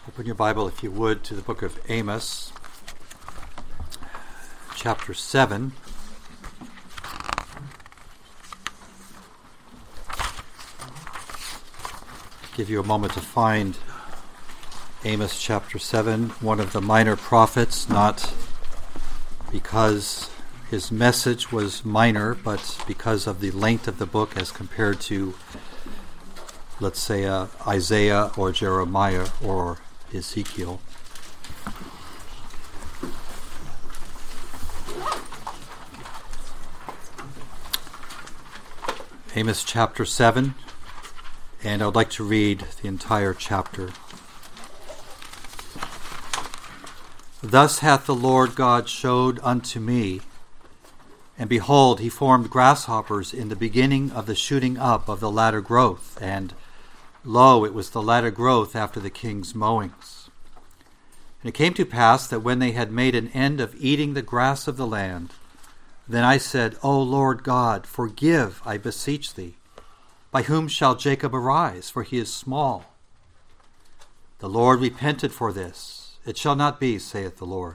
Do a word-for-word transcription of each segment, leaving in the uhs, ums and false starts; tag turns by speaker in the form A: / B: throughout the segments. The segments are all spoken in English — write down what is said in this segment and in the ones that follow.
A: Open your Bible, if you would, to the book of Amos, chapter seven. Give you a moment to find Amos chapter seven, one of the minor prophets, not because his message was minor, but because of the length of the book as compared to, let's say, uh, Isaiah or Jeremiah or Ezekiel. Amos chapter seven, and I would like to read the entire chapter. Thus hath the Lord God showed unto me, and behold, he formed grasshoppers in the beginning of the shooting up of the latter growth, and lo, it was the latter growth after the king's mowings. And it came to pass that when they had made an end of eating the grass of the land, then I said, O Lord God, forgive, I beseech thee. By whom shall Jacob arise? For he is small. The Lord repented for this. It shall not be, saith the Lord.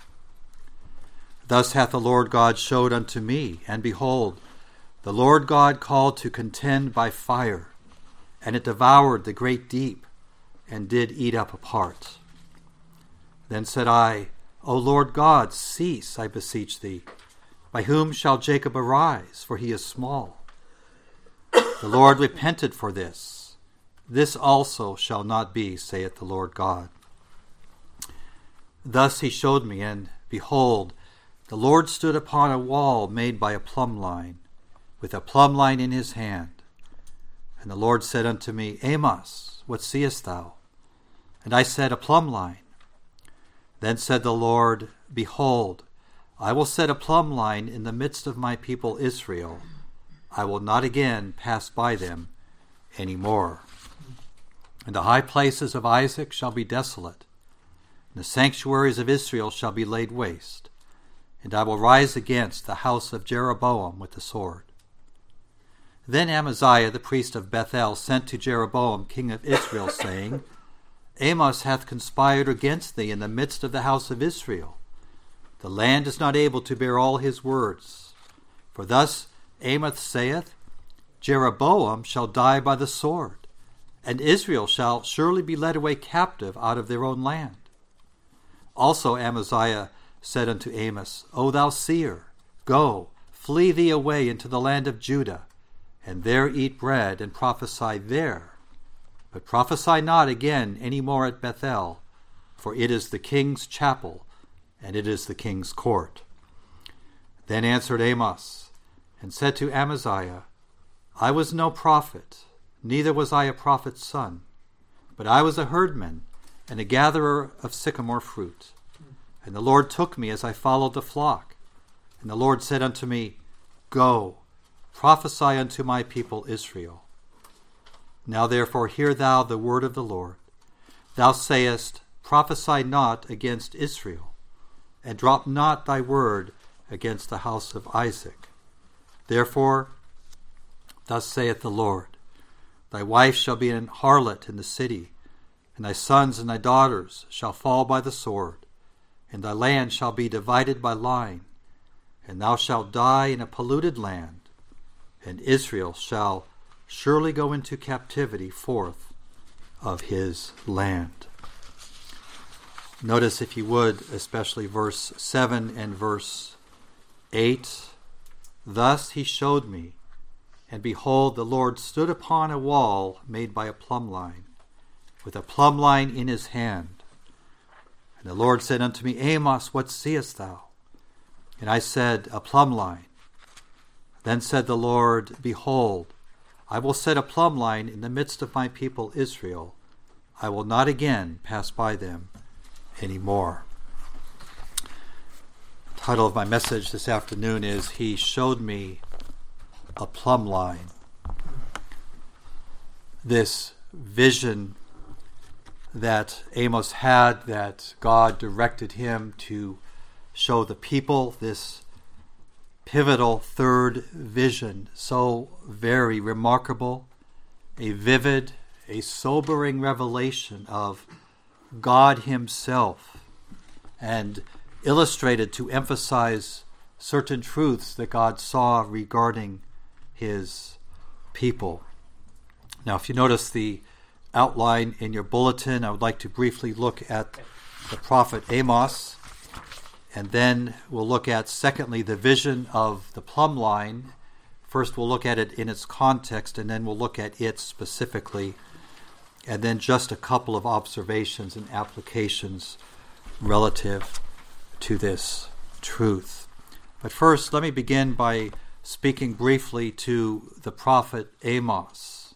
A: Thus hath the Lord God showed unto me, and behold, the Lord God called to contend by fire, and it devoured the great deep, and did eat up a part. Then said I, O Lord God, cease, I beseech thee. By whom shall Jacob arise? For he is small. The Lord repented for this. This also shall not be, saith the Lord God. Thus he showed me, and behold, the Lord stood upon a wall made by a plumb line, with a plumb line in his hand. And the Lord said unto me, Amos, what seest thou? And I said, A plumb line. Then said the Lord, Behold, I will set a plumb line in the midst of my people Israel. I will not again pass by them any more. And the high places of Isaac shall be desolate, and the sanctuaries of Israel shall be laid waste. And I will rise against the house of Jeroboam with the sword. Then Amaziah the priest of Bethel sent to Jeroboam king of Israel, saying, Amos hath conspired against thee in the midst of the house of Israel. The land is not able to bear all his words. For thus Amos saith, Jeroboam shall die by the sword, and Israel shall surely be led away captive out of their own land. Also Amaziah said unto Amos, O thou seer, go, flee thee away into the land of Judah, and there eat bread, and prophesy there. But prophesy not again any more at Bethel, for it is the king's chapel, and it is the king's court. Then answered Amos, and said to Amaziah, I was no prophet, neither was I a prophet's son, but I was a herdman, and a gatherer of sycamore fruit. And the Lord took me as I followed the flock. And the Lord said unto me, Go, prophesy unto my people Israel. Now therefore hear thou the word of the Lord. Thou sayest, Prophesy not against Israel, and drop not thy word against the house of Isaac. Therefore, thus saith the Lord, Thy wife shall be an harlot in the city, and thy sons and thy daughters shall fall by the sword, and thy land shall be divided by line, and thou shalt die in a polluted land, and Israel shall surely go into captivity forth of his land. Notice, if you would, especially verse seven and verse eight. Thus he showed me, and behold, the Lord stood upon a wall made by a plumb line, with a plumb line in his hand. And the Lord said unto me, Amos, what seest thou? And I said, A plumb line. Then said the Lord, Behold, I will set a plumb line in the midst of my people Israel. I will not again pass by them any more. The title of my message this afternoon is, He Showed Me a Plumb Line. This vision that Amos had, that God directed him to show the people, this pivotal third vision, so very remarkable, a vivid, a sobering revelation of God himself and illustrated to emphasize certain truths that God saw regarding his people. Now, if you notice the outline in your bulletin, I would like to briefly look at the prophet Amos, and then we'll look at, secondly, the vision of the plumb line. First, we'll look at it in its context, and then we'll look at it specifically, and then just a couple of observations and applications relative to this truth. But first, let me begin by speaking briefly to the prophet Amos,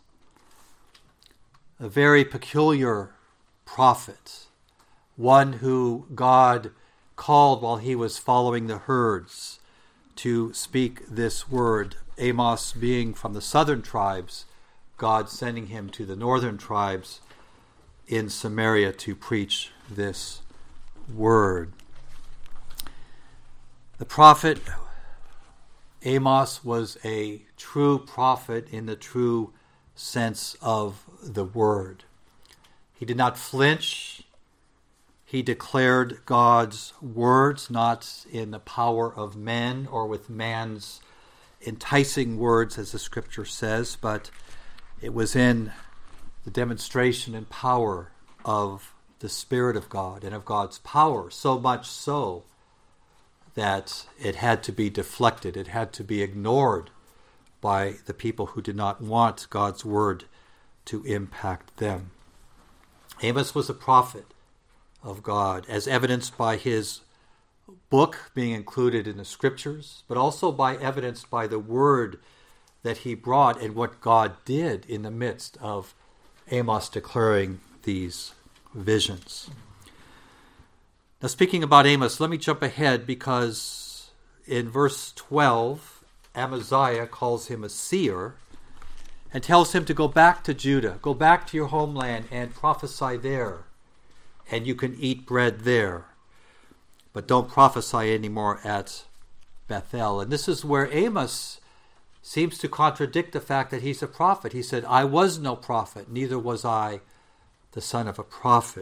A: a very peculiar prophet, one who God called while he was following the herds to speak this word. Amos being from the southern tribes, God sending him to the northern tribes in Samaria to preach this word. The prophet Amos was a true prophet in the true sense of the word. He did not flinch. He declared God's words, not in the power of men or with man's enticing words, as the scripture says, but it was in the demonstration and power of the Spirit of God and of God's power, so much so that it had to be deflected, it had to be ignored by the people who did not want God's word to impact them. Amos was a prophet of God, as evidenced by his book being included in the scriptures, but also by evidenced by the word that he brought and what God did in the midst of Amos declaring these visions. Now, speaking about Amos, let me jump ahead, because in verse twelve, Amaziah calls him a seer and tells him to go back to Judah, go back to your homeland and prophesy there, and you can eat bread there. But don't prophesy anymore at Bethel. And this is where Amos seems to contradict the fact that he's a prophet. He said, I was no prophet, neither was I the son of a prophet.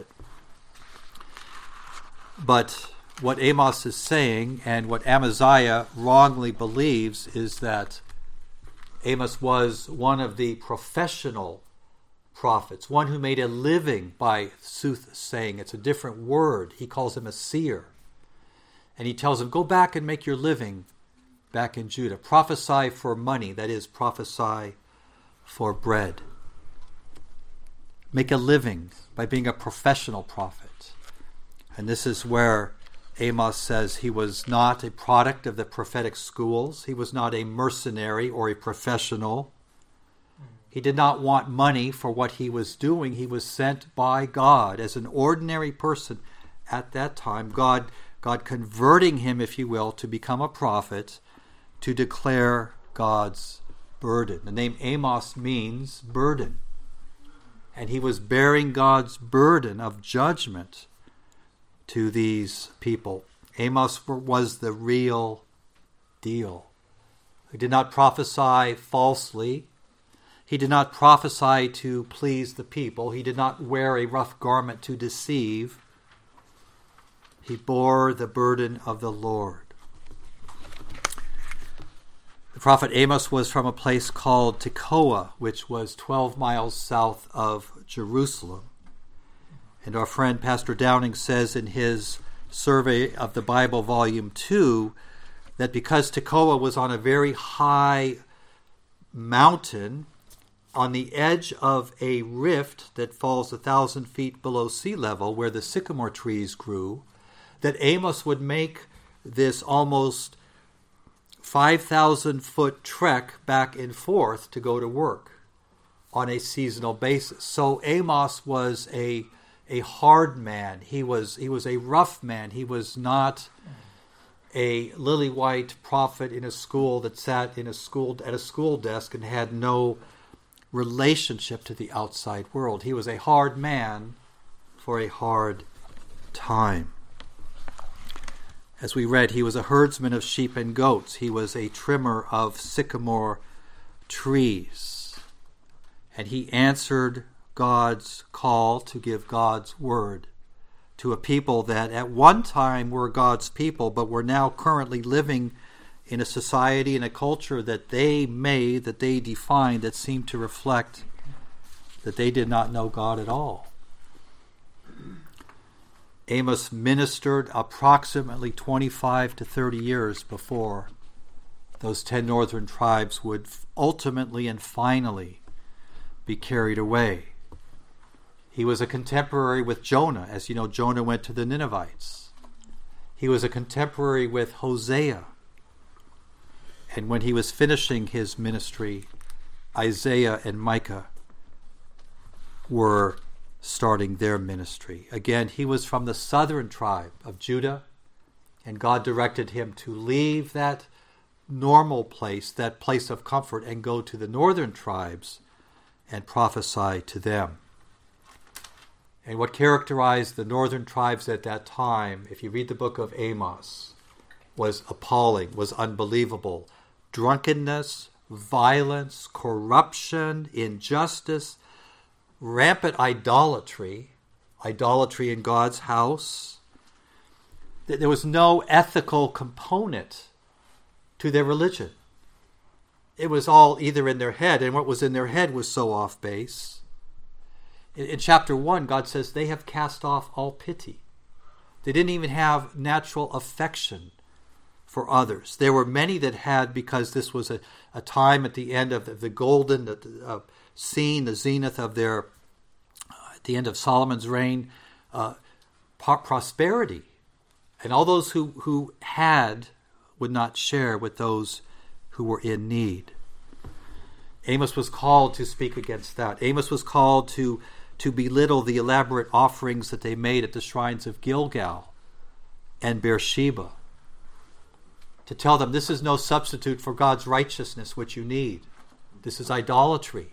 A: But what Amos is saying, and what Amaziah wrongly believes, is that Amos was one of the professional prophets, one who made a living by soothsaying. It's a different word. He calls him a seer. And he tells him, go back and make your living back in Judah. Prophesy for money, that is, prophesy for bread. Make a living by being a professional prophet. And this is where Amos says he was not a product of the prophetic schools. He was not a mercenary or a professional. He did not want money for what he was doing. He was sent by God as an ordinary person at that time. God, God converting him, if you will, to become a prophet, to declare God's burden. The name Amos means burden. And he was bearing God's burden of judgment to these people. Amos was the real deal. He did not prophesy falsely. He did not prophesy to please the people. He did not wear a rough garment to deceive. He bore the burden of the Lord. The prophet Amos was from a place called Tekoa, which was twelve miles south of Jerusalem. And our friend Pastor Downing says in his survey of the Bible, Volume two, that because Tekoa was on a very high mountain, on the edge of a rift that falls a thousand feet below sea level, where the sycamore trees grew, that Amos would make this almost five thousand foot trek back and forth to go to work on a seasonal basis. So Amos was a a hard man. He was he was a rough man. He was not a lily white prophet in a school that sat in a school at a school desk and had no relationship to the outside world. He was a hard man for a hard time. As we read, he was a herdsman of sheep and goats. He was a trimmer of sycamore trees. And he answered God's call to give God's word to a people that at one time were God's people, but were now currently living in a society and a culture that they made, that they defined, that seemed to reflect that they did not know God at all. Amos ministered approximately twenty-five to thirty years before those ten northern tribes would ultimately and finally be carried away. He was a contemporary with Jonah. As you know, Jonah went to the Ninevites. He was a contemporary with Hosea. And when he was finishing his ministry, Isaiah and Micah were starting their ministry. Again, he was from the southern tribe of Judah, and God directed him to leave that normal place, that place of comfort, and go to the northern tribes and prophesy to them. And what characterized the northern tribes at that time, if you read the book of Amos, was appalling, was unbelievable. Drunkenness, violence, corruption, injustice, rampant idolatry, idolatry in God's house. There was no ethical component to their religion. It was all either in their head, and what was in their head was so off base. In, in chapter one, God says they have cast off all pity. They didn't even have natural affection for others. There were many that had, because this was a, a time at the end of the, the golden uh, scene, the zenith of their, uh, at the end of Solomon's reign, uh, prosperity. And all those who, who had would not share with those who were in need. Amos was called to speak against that. Amos was called to, to belittle the elaborate offerings that they made at the shrines of Gilgal and Beersheba. To tell them this is no substitute for God's righteousness, which you need. This is idolatry.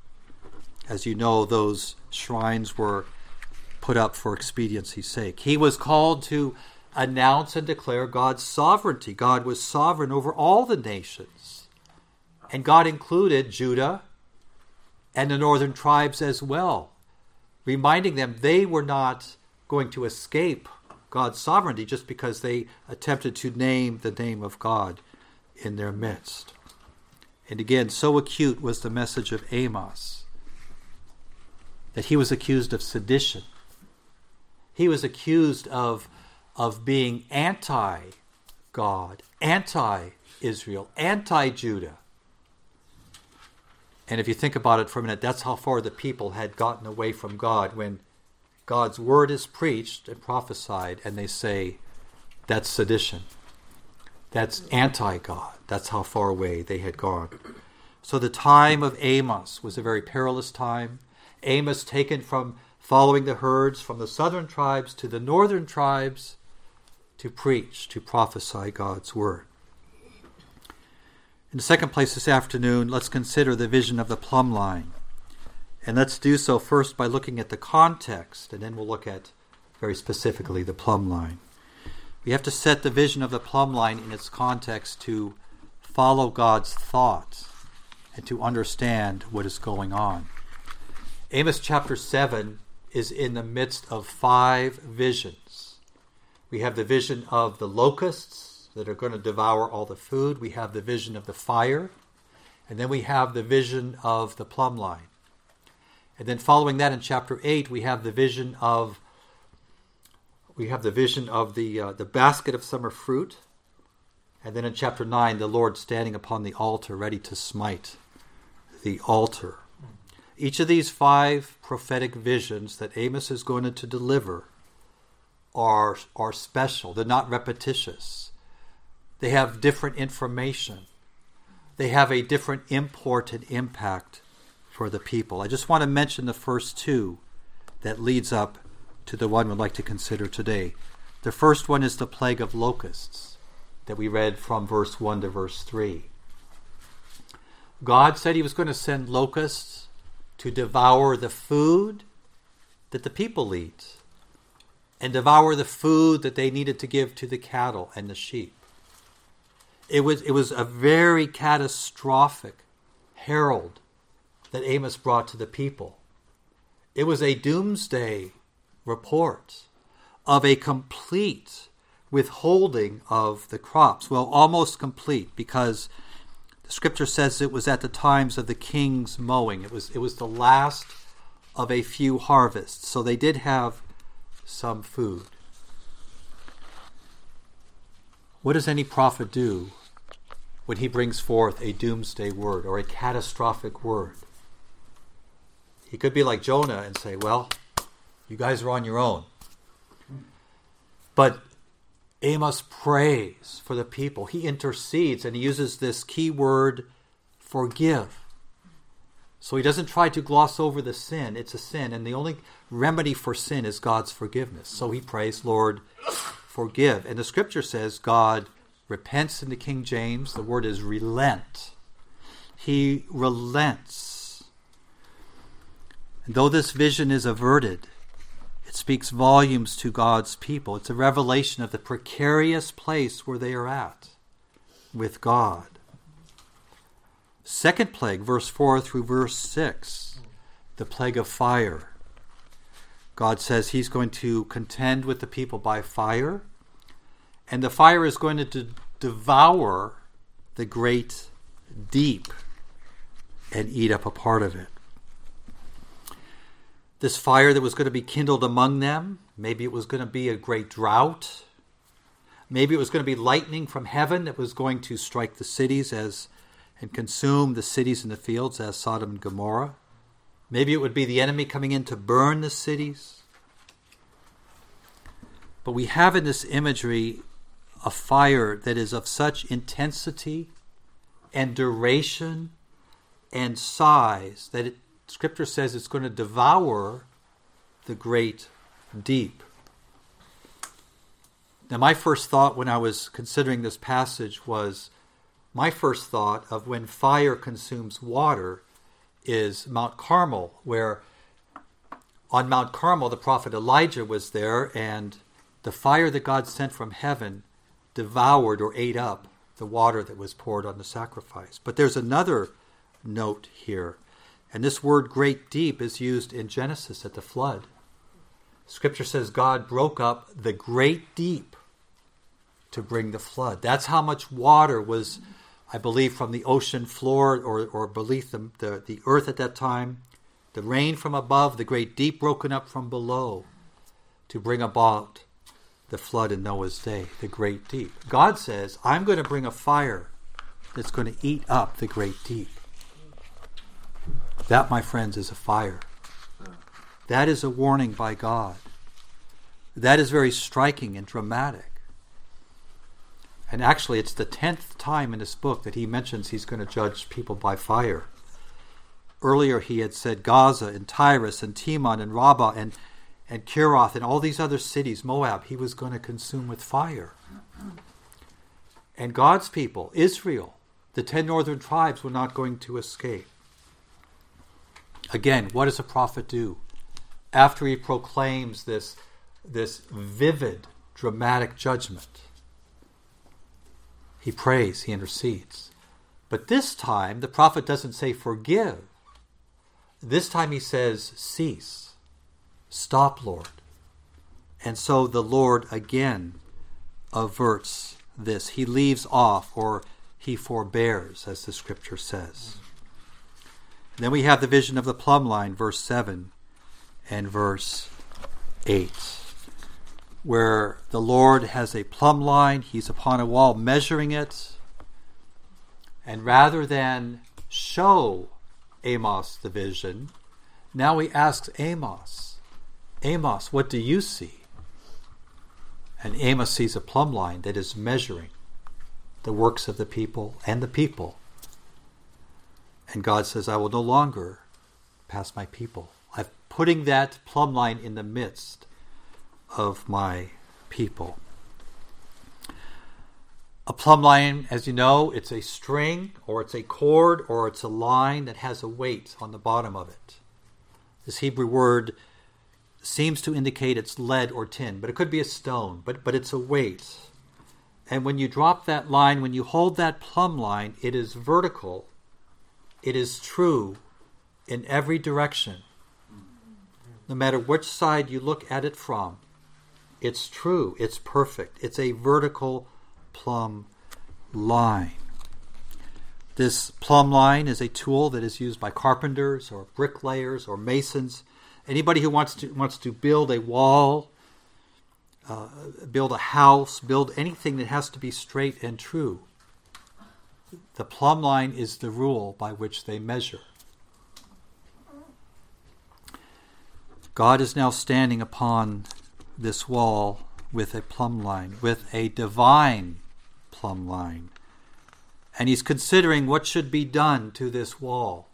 A: As you know, those shrines were put up for expediency's sake. He was called to announce and declare God's sovereignty. God was sovereign over all the nations. And God included Judah and the northern tribes as well, reminding them they were not going to escape God's sovereignty just because they attempted to name the name of God in their midst. And again, so acute was the message of Amos that he was accused of sedition. He was accused of of being anti-God, anti-Israel, anti-Judah. And if you think about it for a minute, that's how far the people had gotten away from God when God's word is preached and prophesied, and they say, that's sedition. That's anti-God. That's how far away they had gone. So the time of Amos was a very perilous time. Amos taken from following the herds from the southern tribes to the northern tribes to preach, to prophesy God's word. In the second place this afternoon, let's consider the vision of the plumb line. And let's do so first by looking at the context, and then we'll look at very specifically the plumb line. We have to set the vision of the plumb line in its context to follow God's thought and to understand what is going on. Amos chapter seven is in the midst of five visions. We have the vision of the locusts that are going to devour all the food. We have the vision of the fire. And then we have the vision of the plumb line. And then following that in chapter eight, we have the vision of we have the vision of the uh, the basket of summer fruit. And then in chapter nine, the Lord standing upon the altar, ready to smite the altar. Each of these five prophetic visions that Amos is going to deliver are, are special. They're not repetitious. They have different information. They have a different import and impact for the people. I just want to mention the first two that leads up to the one we'd like to consider today. The first one is the plague of locusts that we read from verse one to verse three. God said he was going to send locusts to devour the food that the people eat and devour the food that they needed to give to the cattle and the sheep. It was, it was a very catastrophic herald that Amos brought to the people. It was a doomsday report, of a complete withholding of the crops. Well, almost complete, because the scripture says it was at the times of the king's mowing. It was, it was the last of a few harvests. So they did have some food. What does any prophet do when he brings forth a doomsday word or a catastrophic word? He could be like Jonah and say, well, you guys are on your own. But Amos prays for the people. He intercedes, and he uses this key word, forgive. So he doesn't try to gloss over the sin. It's a sin, and the only remedy for sin is God's forgiveness. So he prays, Lord, forgive. And the scripture says God repents in the King James. The word is relent. He relents. And though this vision is averted, it speaks volumes to God's people. It's a revelation of the precarious place where they are at with God. Second plague, verse four through verse six, the plague of fire. God says he's going to contend with the people by fire, and the fire is going to de- devour the great deep and eat up a part of it. This fire that was going to be kindled among them, maybe it was going to be a great drought. Maybe it was going to be lightning from heaven that was going to strike the cities as and consume the cities and the fields as Sodom and Gomorrah. Maybe it would be the enemy coming in to burn the cities. But we have in this imagery a fire that is of such intensity and duration and size that it, Scripture says it's going to devour the great deep. Now, my first thought when I was considering this passage was, my first thought of when fire consumes water is Mount Carmel, where on Mount Carmel the prophet Elijah was there, and the fire that God sent from heaven devoured or ate up the water that was poured on the sacrifice. But there's another note here, and this word great deep is used in Genesis at the flood. Scripture says God broke up the great deep to bring the flood. That's how much water was, I believe, from the ocean floor or, or beneath the, the, the earth at that time. The rain from above, the great deep broken up from below to bring about the flood in Noah's day, the great deep. God says, I'm going to bring a fire that's going to eat up the great deep. That, my friends, is a fire. That is a warning by God. That is very striking and dramatic. And actually, it's the tenth time in this book that he mentions he's going to judge people by fire. Earlier, he had said Gaza and Tyrus and Timon and Rabbah and, and Kiroth and all these other cities, Moab, he was going to consume with fire. And God's people, Israel, the ten northern tribes, were not going to escape. Again, what does a prophet do? After he proclaims this, this vivid, dramatic judgment, he prays, he intercedes. But this time, the prophet doesn't say forgive. This time he says cease. Stop, Lord. And so the Lord again averts this. He leaves off, or he forbears, as the scripture says. And then we have the vision of the plumb line, verse seven and verse eight. Where the Lord has a plumb line, he's upon a wall measuring it, and rather than show Amos the vision, now he asks Amos, Amos, what do you see? And Amos sees a plumb line that is measuring the works of the people and the people. And God says, I will no longer pass my people. I'm putting that plumb line in the midst of my people. A plumb line, as you know, it's a string, or it's a cord, or it's a line that has a weight on the bottom of it. This Hebrew word seems to indicate it's lead or tin, but it could be a stone, but, but it's a weight. And when you drop that line, when you hold that plumb line, it is vertical. It is true in every direction. No matter which side you look at it from, It's true. It's perfect. It's a vertical plumb line. This plumb line is a tool that is used by carpenters or bricklayers or masons. Anybody who wants to wants to build a wall, uh, build a house, build anything that has to be straight and true. The plumb line is the rule by which they measure. God is now standing upon this wall with a plumb line, with a divine plumb line. And he's considering what should be done to this wall.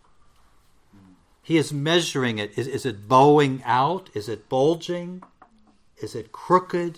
A: He is measuring it. Is, is it bowing out? Is it bulging? Is it crooked?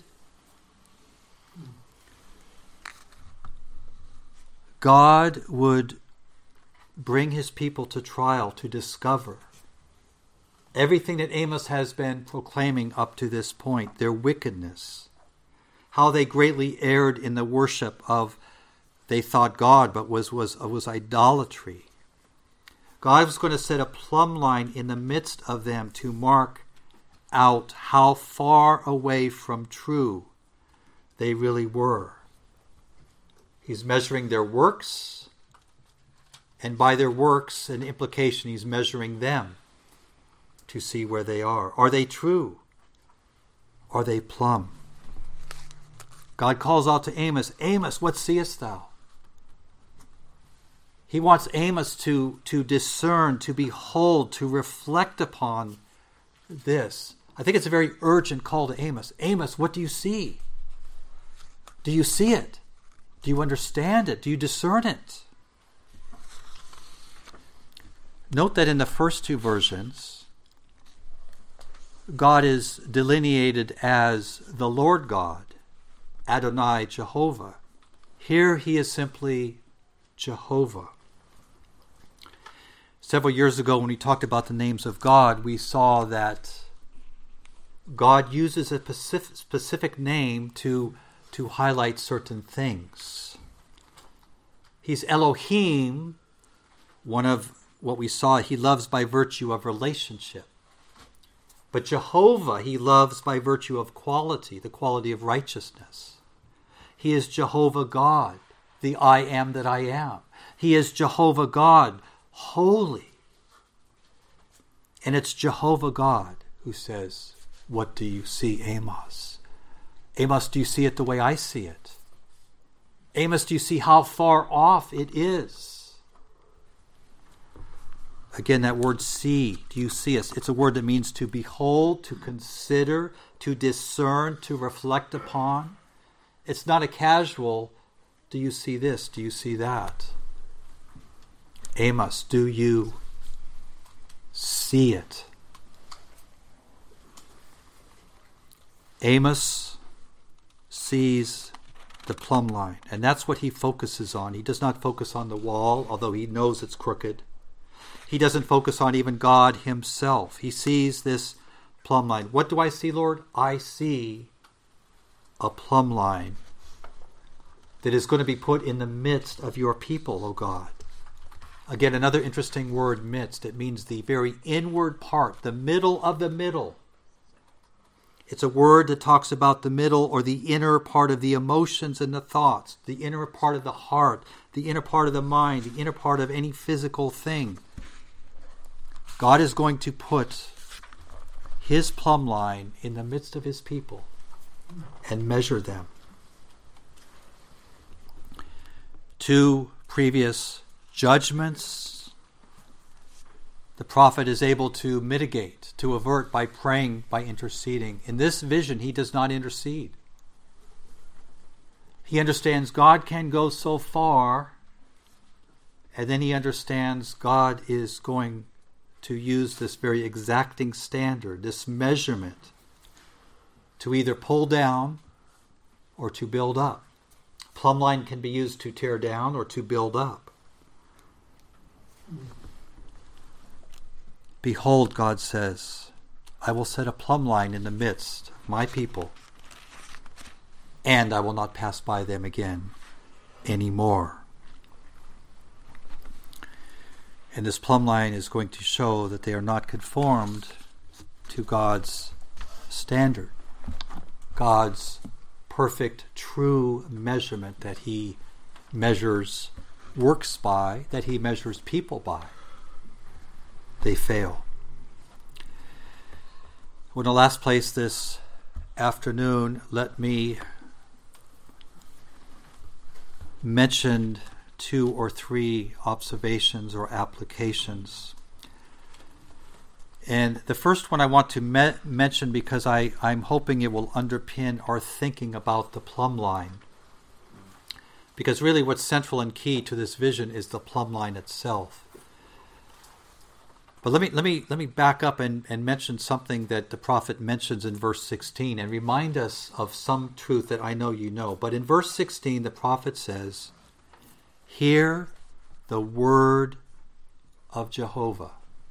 A: God would bring his people to trial to discover everything that Amos has been proclaiming up to this point, their wickedness, how they greatly erred in the worship of, they thought God, but was was was idolatry. God was going to set a plumb line in the midst of them to mark out how far away from true they really were. He's measuring their works, and by their works, an implication, he's measuring them to see where they are. Are they true? Are they plumb? God calls out to Amos, Amos, what seest thou? He wants Amos to, to discern, to behold, to reflect upon this. I think it's a very urgent call to Amos. Amos, what do you see? Do you see it? Do you understand it? Do you discern it? Note that in the first two versions, God is delineated as the Lord God, Adonai Jehovah. Here he is simply Jehovah. Several years ago when we talked about the names of God, we saw that God uses a specific, specific name to, to highlight certain things. He's Elohim, one of what we saw, he loves by virtue of relationship. But Jehovah, he loves by virtue of quality, the quality of righteousness. He is Jehovah God, the I am that I am. He is Jehovah God, holy. And it's Jehovah God who says, what do you see, Amos? Amos, do you see it the way I see it? Amos, do you see how far off it is? Again, that word see, do you see us? It's a word that means to behold, to consider, to discern, to reflect upon. It's not a casual, do you see this? Do you see that? Amos, do you see it? Amos sees the plumb line, and that's what he focuses on. He does not focus on the wall, although he knows it's crooked. He doesn't focus on even God himself. He sees this plumb line. What do I see, Lord? I see a plumb line that is going to be put in the midst of your people, O God. Again, another interesting word, midst. It means the very inward part, the middle of the middle. It's a word that talks about the middle or the inner part of the emotions and the thoughts, the inner part of the heart, the inner part of the mind, the inner part of any physical thing. God is going to put his plumb line in the midst of his people and measure them. Two previous judgments, the prophet is able to mitigate, to avert by praying, by interceding. In this vision, he does not intercede. He understands God can go so far, and then he understands God is going to use this very exacting standard, this measurement, to either pull down or to build up. Plumb line can be used to tear down or to build up. Behold, God says, I will set a plumb line in the midst of my people, and I will not pass by them again anymore. And this plumb line is going to show that they are not conformed to God's standard. God's perfect, true measurement that he measures works by, that he measures people by. They fail. Well, in the last place this afternoon, let me mention two or three observations or applications. And the first one I want to me- mention because I, I'm hoping it will underpin our thinking about the plumb line. Because really what's central and key to this vision is the plumb line itself. But let me let me let me back up and, and mention something that the prophet mentions in verse sixteen and remind us of some truth that I know you know. But in verse sixteen the prophet says, "Hear the word of Jehovah."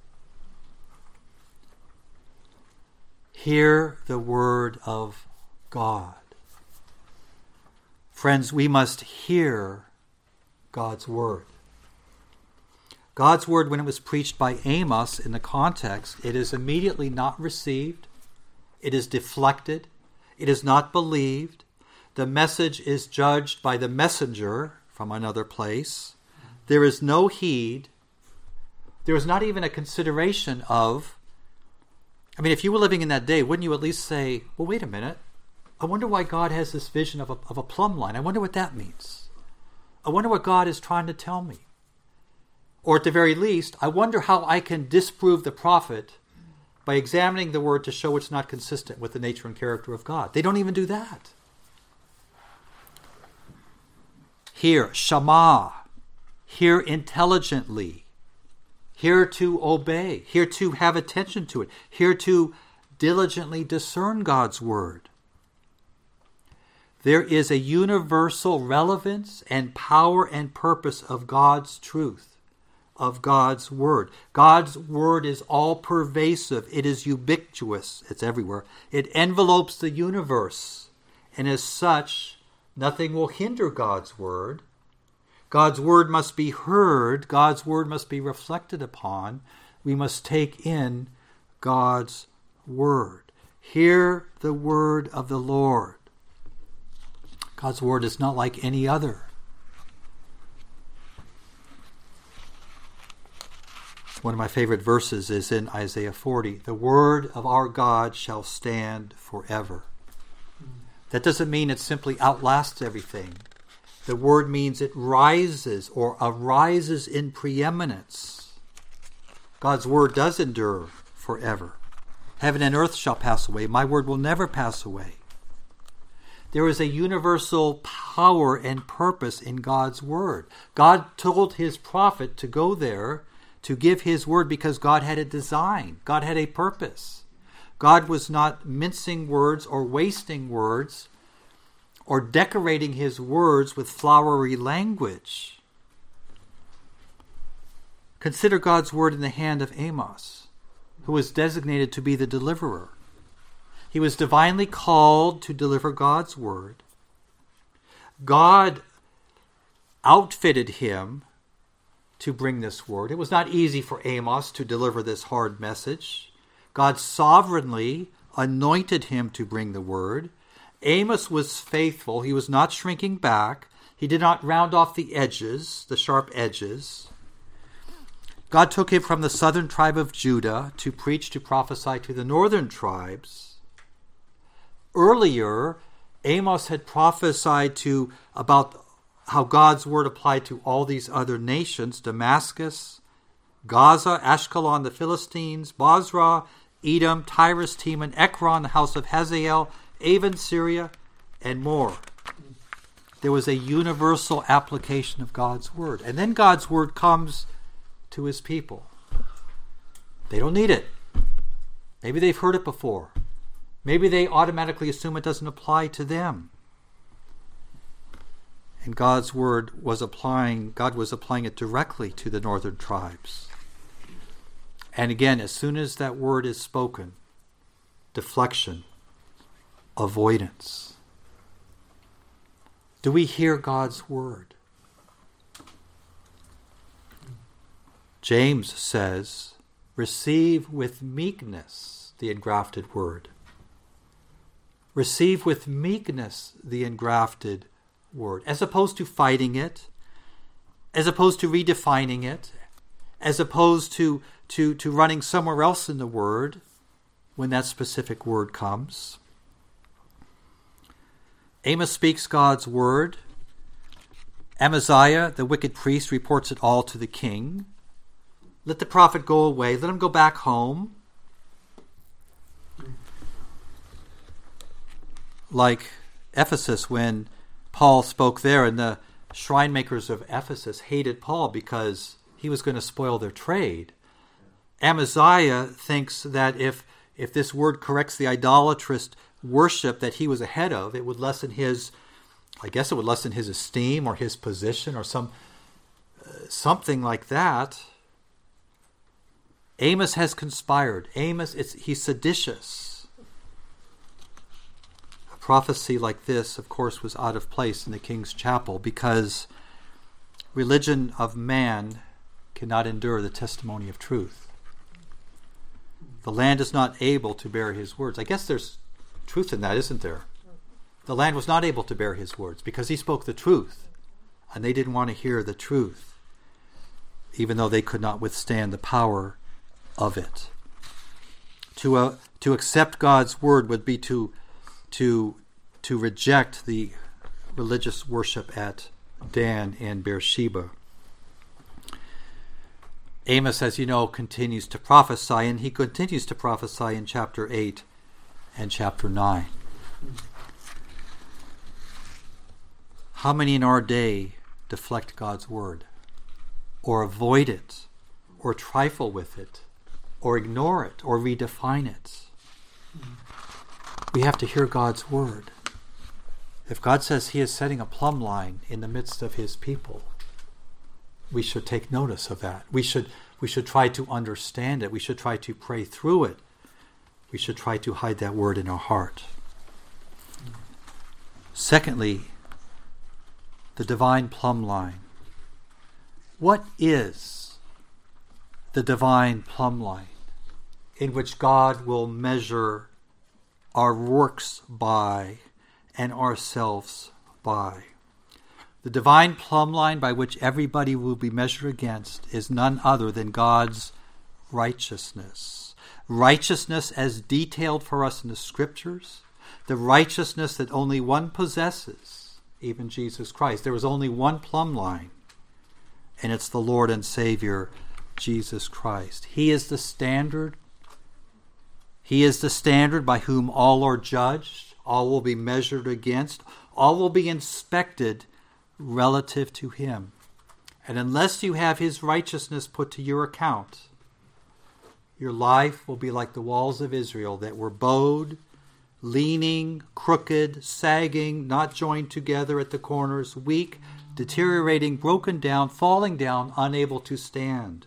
A: Hear the word of God. Friends, we must hear God's word. God's word, when it was preached by Amos in the context, it is immediately not received. It is deflected. It is not believed. The message is judged by the messenger from another place. There is no heed. There is not even a consideration of, I mean, if you were living in that day, wouldn't you at least say, well, wait a minute. I wonder why God has this vision of a, of a plumb line. I wonder what that means. I wonder what God is trying to tell me. Or at the very least, I wonder how I can disprove the prophet by examining the word to show it's not consistent with the nature and character of God. They don't even do that. Hear, shama, hear intelligently, hear to obey, hear to have attention to it, hear to diligently discern God's word. There is a universal relevance and power and purpose of God's truth, of God's word. God's word is all-pervasive. It is ubiquitous. It's everywhere. It envelopes the universe. And as such, nothing will hinder God's word. God's word must be heard. God's word must be reflected upon. We must take in God's word. Hear the word of the Lord. God's word is not like any other. One of my favorite verses is in Isaiah forty. The word of our God shall stand forever. That doesn't mean it simply outlasts everything. The word means it rises or arises in preeminence. God's word does endure forever. Heaven and earth shall pass away. My word will never pass away. There is a universal power and purpose in God's word. God told his prophet to go there to give his word because God had a design. God had a purpose. God was not mincing words or wasting words or decorating his words with flowery language. Consider God's word in the hand of Amos, who was designated to be the deliverer. He was divinely called to deliver God's word. God outfitted him to bring this word. It was not easy for Amos to deliver this hard message. God sovereignly anointed him to bring the word. Amos was faithful. He was not shrinking back. He did not round off the edges, the sharp edges. God took him from the southern tribe of Judah to preach, to prophesy to the northern tribes. Earlier, Amos had prophesied to about how God's word applied to all these other nations: Damascus, Gaza, Ashkelon, the Philistines, Bozrah, Edom, Tyrus, Teman, Ekron, the house of Hazael, Avon, Syria, and more. There was a universal application of God's word. And then God's word comes to his people. They don't need it. Maybe they've heard it before. Maybe they automatically assume it doesn't apply to them. And God's word was applying, God was applying it directly to the northern tribes. And again, as soon as that word is spoken, deflection, avoidance. Do we hear God's word? James says, receive with meekness the engrafted word. Receive with meekness the engrafted word, as opposed to fighting it, as opposed to redefining it, as opposed to, to, to running somewhere else in the word when that specific word comes. Amos speaks God's word. Amaziah, the wicked priest, reports it all to the king. Let the prophet go away. Let him go back home. Like Ephesus, when Paul spoke there, and the shrine makers of Ephesus hated Paul because he was going to spoil their trade. Amaziah thinks that if if this word corrects the idolatrous worship that he was ahead of, it would lessen his, I guess it would lessen his esteem or his position or some uh, something like that. Amos has conspired. Amos, it's, he's seditious. A prophecy like this, of course, was out of place in the king's chapel because religion of man cannot endure the testimony of truth. The land is not able to bear his words. I guess there's truth in that, isn't there? The land was not able to bear his words because he spoke the truth, and they didn't want to hear the truth, even though they could not withstand the power of it. To uh, to accept God's word would be to to to reject the religious worship at Dan and Beersheba. Amos, as you know, continues to prophesy, and he continues to prophesy in chapter eight and chapter nine. How many in our day deflect God's word, or avoid it, or trifle with it, or ignore it, or redefine it? We have to hear God's word. If God says he is setting a plumb line in the midst of his people, we should take notice of that. We should we should try to understand it. We should try to pray through it. We should try to hide that word in our heart. Secondly, the divine plumb line. What is the divine plumb line in which God will measure our works by and ourselves by? The divine plumb line by which everybody will be measured against is none other than God's righteousness. Righteousness as detailed for us in the Scriptures, the righteousness that only one possesses, even Jesus Christ. There is only one plumb line, and it's the Lord and Savior, Jesus Christ. He is the standard. He is the standard by whom all are judged, all will be measured against, all will be inspected relative to him. And unless you have his righteousness put to your account, your life will be like the walls of Israel that were bowed, leaning, crooked, sagging, not joined together at the corners, weak, deteriorating, broken down, falling down, unable to stand.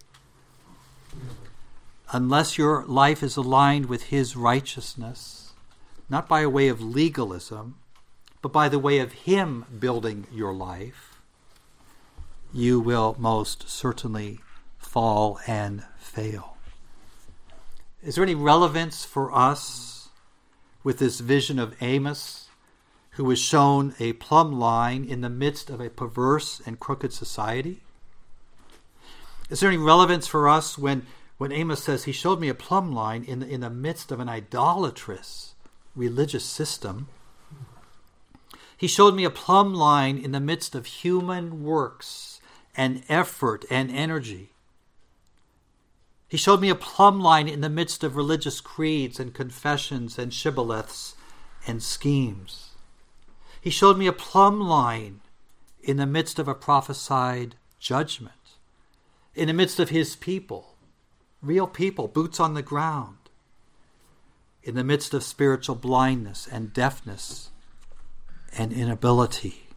A: Unless your life is aligned with his righteousness, not by a way of legalism, but by the way of him building your life, you will most certainly fall and fail. Is there any relevance for us with this vision of Amos, who was shown a plumb line in the midst of a perverse and crooked society? Is there any relevance for us when, when Amos says, he showed me a plumb line in the, in the midst of an idolatrous religious system? He showed me a plumb line in the midst of human works and effort and energy. He showed me a plumb line in the midst of religious creeds and confessions and shibboleths and schemes. He showed me a plumb line in the midst of a prophesied judgment, in the midst of his people, real people, boots on the ground, in the midst of spiritual blindness and deafness and inability.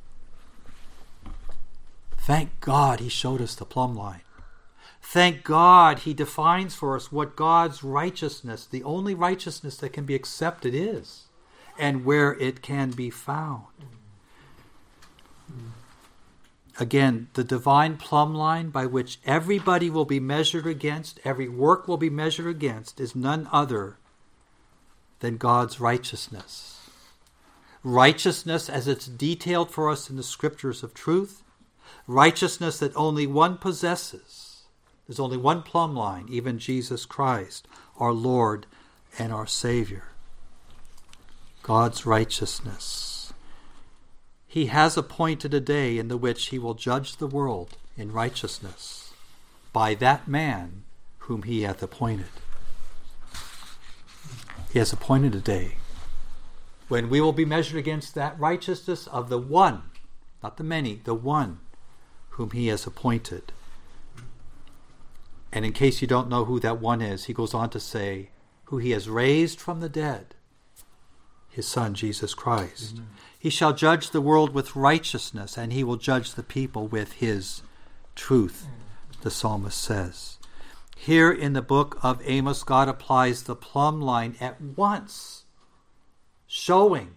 A: Thank God he showed us the plumb line. Thank God he defines for us what God's righteousness, the only righteousness that can be accepted, is, and where it can be found. Again, the divine plumb line by which everybody will be measured against, every work will be measured against, is none other than God's righteousness. Righteousness as it's detailed for us in the scriptures of truth. Righteousness that only one possesses. There's only one plumb line, even Jesus Christ, our Lord and our Savior. God's righteousness. He has appointed a day in the which he will judge the world in righteousness by that man whom he hath appointed. He has appointed a day when we will be measured against that righteousness of the one, not the many, the one whom he has appointed. And in case you don't know who that one is, he goes on to say, who he has raised from the dead, his Son, Jesus Christ. Amen. He shall judge the world with righteousness, and he will judge the people with his truth, the psalmist says. Here in the book of Amos, God applies the plumb line at once, showing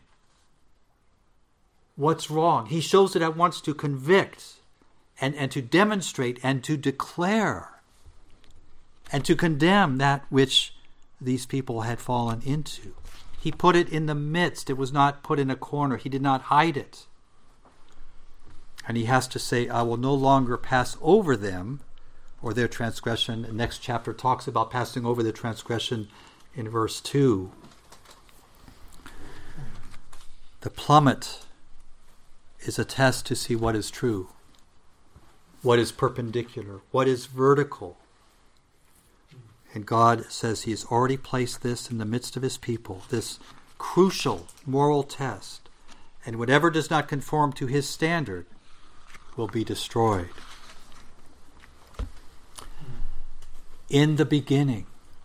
A: what's wrong. He shows it at once to convict and, and to demonstrate and to declare and to condemn that which these people had fallen into. He put it in the midst. It was not put in a corner. He did not hide it. And he has to say, I will no longer pass over them or their transgression. The next chapter talks about passing over the transgression in verse two. The plummet is a test to see what is true, what is perpendicular, what is vertical. And God says he has already placed this in the midst of his people, this crucial moral test. And whatever does not conform to his standard will be destroyed. In the beginning,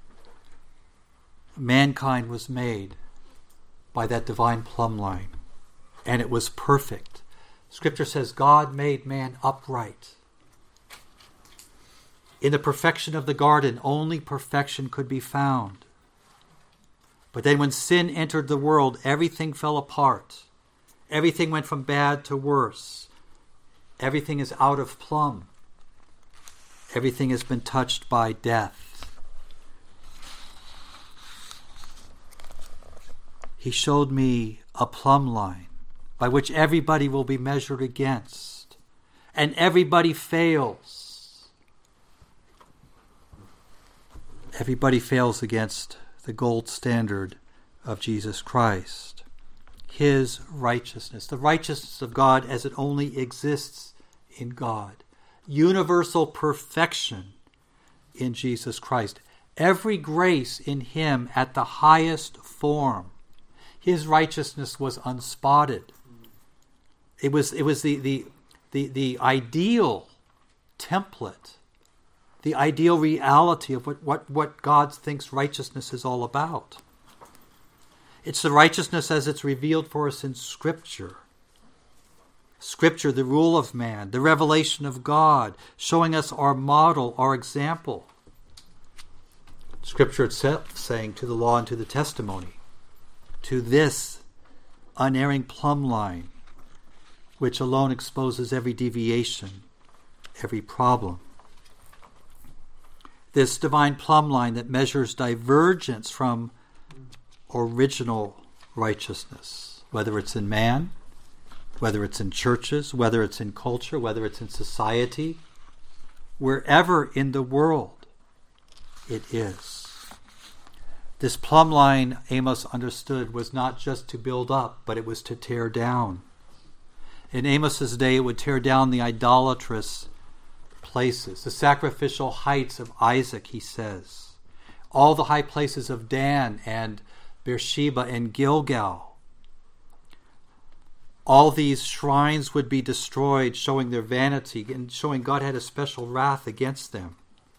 A: mankind was made by that divine plumb line, and it was perfect. Scripture says God made man upright. In the perfection of the garden, only perfection could be found. But then when sin entered the world, everything fell apart. Everything went from bad to worse. Everything is out of plumb. Everything has been touched by death. He showed me a plumb line by which everybody will be measured against, and everybody fails. Everybody fails against the gold standard of Jesus Christ. His righteousness, the righteousness of God as it only exists in God. Universal perfection in Jesus Christ. Every grace in him at the highest form. His righteousness was unspotted. It was it was the the the, the ideal template, the ideal reality of what, what, what God thinks righteousness is all about. It's the righteousness as it's revealed for us in Scripture. Scripture, the rule of man, the revelation of God, showing us our model, our example. Scripture itself saying to the law and to the testimony, to this unerring plumb line, which alone exposes every deviation, every problem. This divine plumb line that measures divergence from original righteousness, whether it's in man, whether it's in churches, whether it's in culture, whether it's in society, wherever in the world it is. This plumb line, Amos understood, was not just to build up, but it was to tear down. In Amos's day, it would tear down the idolatrous places, the sacrificial heights of Isaac, he says, all the high places of Dan and Beersheba and Gilgal. All these shrines would be destroyed, showing their vanity and showing God had a special wrath against them.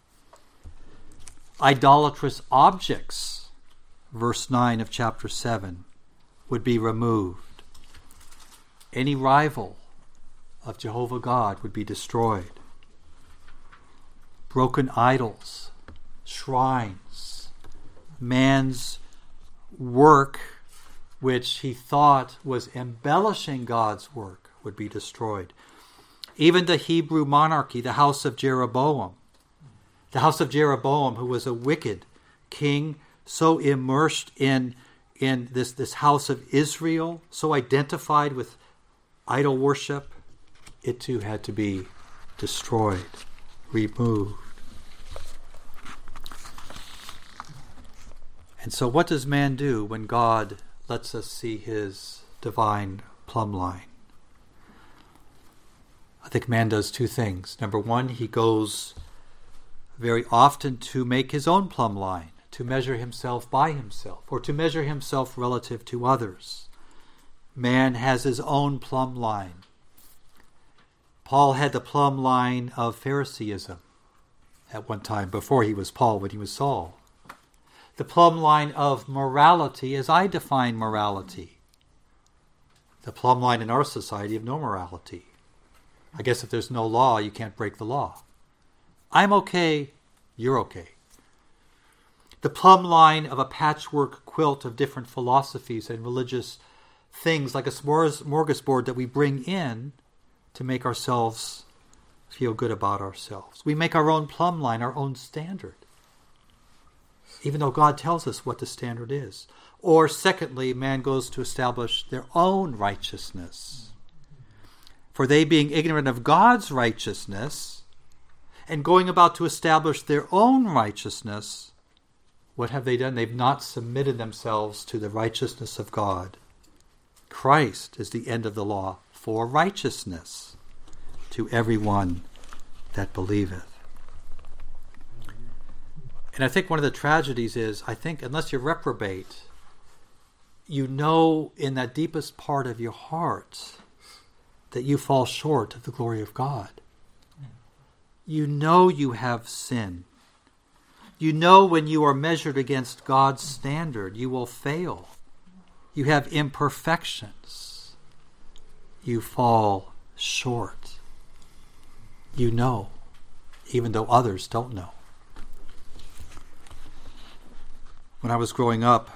A: Idolatrous objects, verse nine of chapter seven, would be removed. Any rival of Jehovah God would be destroyed. Broken idols, shrines, man's work, which he thought was embellishing God's work, would be destroyed. Even the Hebrew monarchy, the house of Jeroboam, the house of Jeroboam, who was a wicked king, so immersed in, in this, this house of Israel, so identified with idol worship, it too had to be destroyed, removed. And so what does man do when God lets us see his divine plumb line? I think man does two things. Number one, he goes very often to make his own plumb line, to measure himself by himself, or to measure himself relative to others. Man has his own plumb line. Paul had the plumb line of Phariseeism at one time, before he was Paul, when he was Saul. The plumb line of morality, as I define morality. The plumb line in our society of no morality. I guess if there's no law, you can't break the law. I'm okay, you're okay. The plumb line of a patchwork quilt of different philosophies and religious things, like a smorgasbord that we bring in to make ourselves feel good about ourselves. We make our own plumb line, our own standard, even though God tells us what the standard is. Or secondly, man goes to establish their own righteousness. For they, being ignorant of God's righteousness, and going about to establish their own righteousness, what have they done? They've not submitted themselves to the righteousness of God. Christ is the end of the law for righteousness to everyone that believeth. And I think one of the tragedies is, I think unless you're reprobate, you know in that deepest part of your heart that you fall short of the glory of God. You know you have sin. You know when you are measured against God's standard, you will fail. You have imperfections. You fall short. You know, even though others don't know. When I was growing up,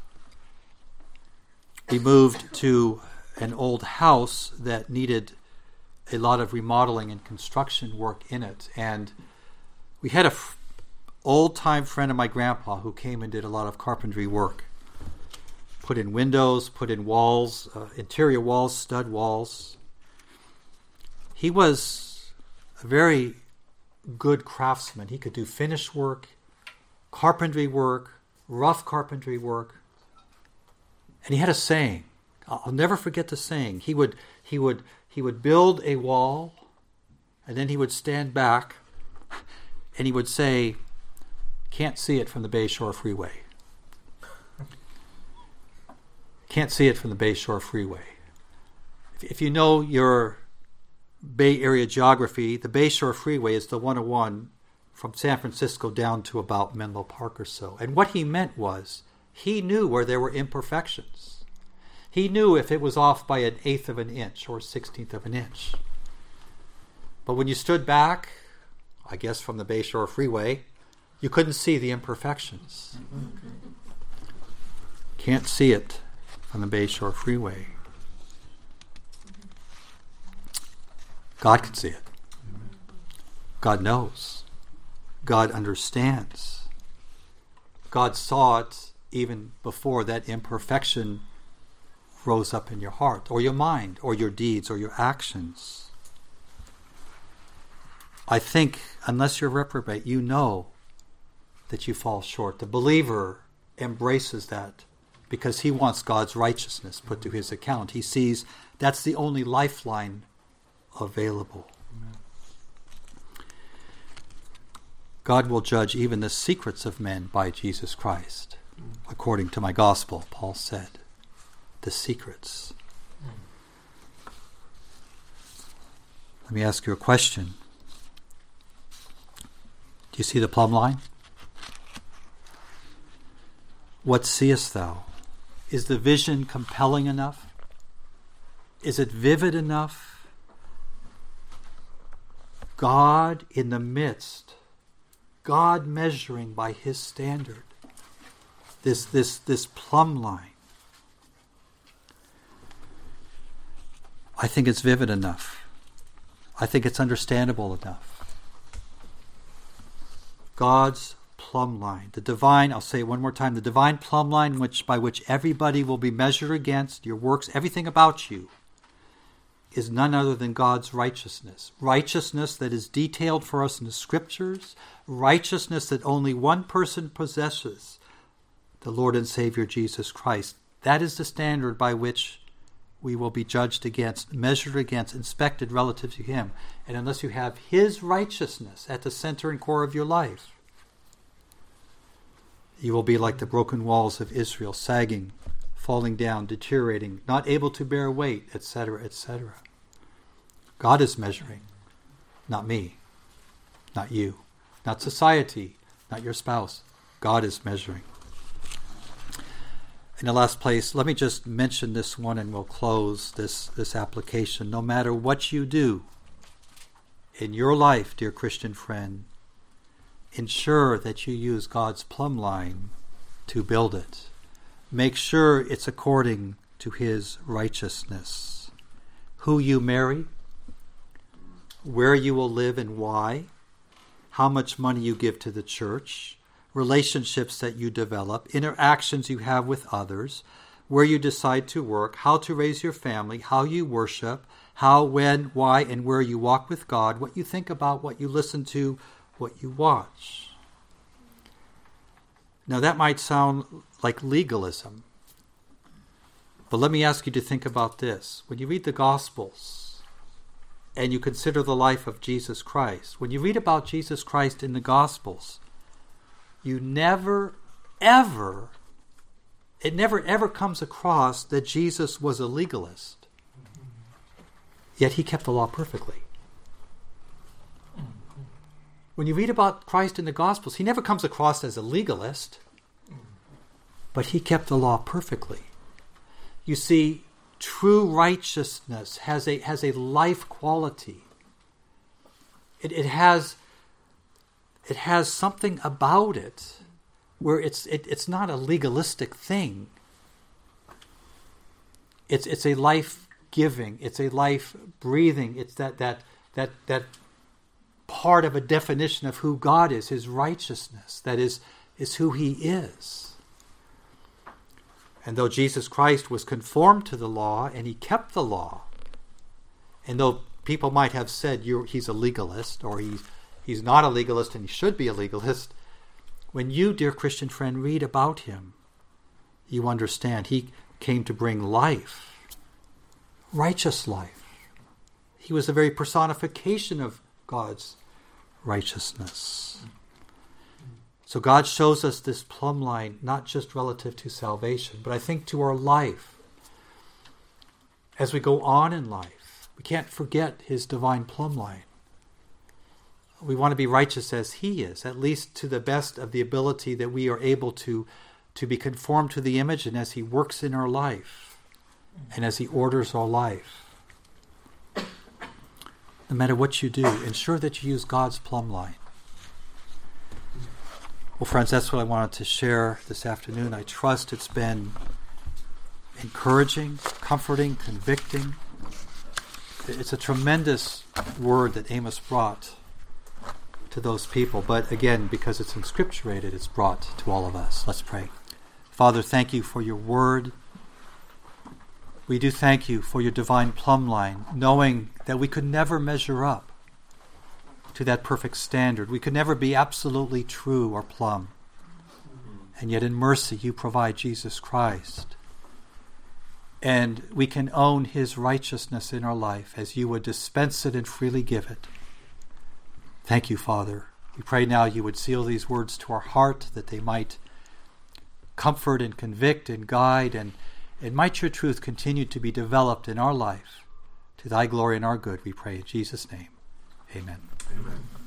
A: we moved to an old house that needed a lot of remodeling and construction work in it. And we had a f- old-time friend of my grandpa who came and did a lot of carpentry work. Put in windows, put in walls, uh, interior walls, stud walls. He was a very good craftsman. He could do finish work, carpentry work, rough carpentry work. And he had a saying. I'll never forget the saying. He would he would he would build a wall, and then he would stand back and he would say, "Can't see it from the Bayshore Freeway. Can't see it from the Bayshore Freeway." If, if you know your Bay Area geography, the Bayshore Freeway is the one oh one from San Francisco down to about Menlo Park or so. And what he meant was, he knew where there were imperfections. He knew if it was off by an eighth of an inch or sixteenth of an inch. But when you stood back, I guess from the Bayshore Freeway, you couldn't see the imperfections. Can't see it from the Bayshore Freeway. God can see it. God knows. God understands. God saw it even before that imperfection rose up in your heart, or your mind, or your deeds, or your actions. I think, unless you're reprobate, you know that you fall short. The believer embraces that because he wants God's righteousness put to his account. He sees that's the only lifeline available. Amen. God will judge even the secrets of men by Jesus Christ, according to my gospel, Paul said. The secrets. Let me ask you a question. Do you see the plumb line? What seest thou? Is the vision compelling enough? Is it vivid enough? God in the midst, God measuring by his standard, this, this, this plumb line. I think it's vivid enough. I think it's understandable enough. God's plumb line. The divine, I'll say it one more time, the divine plumb line which by which everybody will be measured against, your works, everything about you, is none other than God's righteousness. Righteousness that is detailed for us in the Scriptures, righteousness that only one person possesses, the Lord and Savior Jesus Christ. That is the standard by which we will be judged against, measured against, inspected relative to Him. And unless you have His righteousness at the center and core of your life, you will be like the broken walls of Israel, sagging, falling down, deteriorating, not able to bear weight, et cetera, et cetera. God is measuring, not me, not you, not society, not your spouse. God is measuring. In the last place, let me just mention this one and we'll close this, this application. No matter what you do in your life, dear Christian friend, ensure that you use God's plumb line to build it. Make sure it's according to His righteousness. Who you marry, where you will live and why, how much money you give to the church, relationships that you develop, interactions you have with others, where you decide to work, how to raise your family, how you worship, how, when, why, and where you walk with God, what you think about, what you listen to, what you watch. Now that might sound like legalism, but let me ask you to think about this. When you read the Gospels and you consider the life of Jesus Christ, when you read about Jesus Christ in the Gospels, you never, ever, it never ever comes across that Jesus was a legalist. Yet He kept the law perfectly. When you read about Christ in the Gospels, He never comes across as a legalist, but He kept the law perfectly. You see, true righteousness has a has a life quality. It it has it has something about it where it's it, it's not a legalistic thing. It's it's a life giving, it's a life breathing, it's that that that that part of a definition of who God is, His righteousness, that is, is who He is. And though Jesus Christ was conformed to the law and He kept the law, and though people might have said You're, He's a legalist, or he's, he's not a legalist and He should be a legalist, when you, dear Christian friend, read about Him, you understand He came to bring life, righteous life. He was the very personification of God's righteousness. So God shows us this plumb line, not just relative to salvation, but I think to our life. As we go on in life, we can't forget His divine plumb line. We want to be righteous as He is, at least to the best of the ability that we are able to, to be conformed to the image, and as He works in our life, and as He orders our life. No matter what you do, ensure that you use God's plumb line. Well, friends, that's what I wanted to share this afternoon. I trust it's been encouraging, comforting, convicting. It's a tremendous word that Amos brought to those people. But again, because it's inscripturated, it's brought to all of us. Let's pray. Father, thank You for Your word. We do thank You for Your divine plumb line, knowing that we could never measure up to that perfect standard. We could never be absolutely true or plumb. And yet in mercy You provide Jesus Christ. And we can own His righteousness in our life as You would dispense it and freely give it. Thank You, Father. We pray now You would seal these words to our heart, that they might comfort and convict and guide, and, and might Your truth continue to be developed in our life. To Thy glory and our good, we pray in Jesus' name. Amen.
B: Amen.